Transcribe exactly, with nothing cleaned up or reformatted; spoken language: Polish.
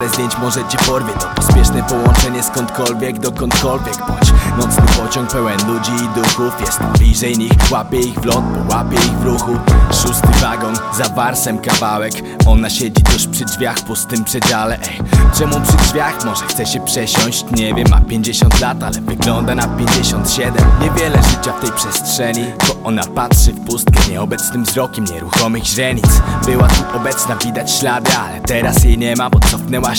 parę zdjęć może cię porwie. To pospieszne połączenie skądkolwiek, dokądkolwiek. Bądź nocny pociąg pełen ludzi i duchów. Jestem bliżej nich, łapię ich w lot, bo łapię ich w ruchu. Szósty wagon, za warsem kawałek. Ona siedzi tuż przy drzwiach w pustym przedziale. Ej, czemu przy drzwiach? Może chce się przesiąść? Nie wiem, ma pięćdziesiąt lat, ale wygląda na pięćdziesiąt siedem. Niewiele życia w tej przestrzeni, bo ona patrzy w pustkę nieobecnym wzrokiem nieruchomych źrenic. Była tu obecna, widać ślady, ale teraz jej nie ma, bo cofnęła się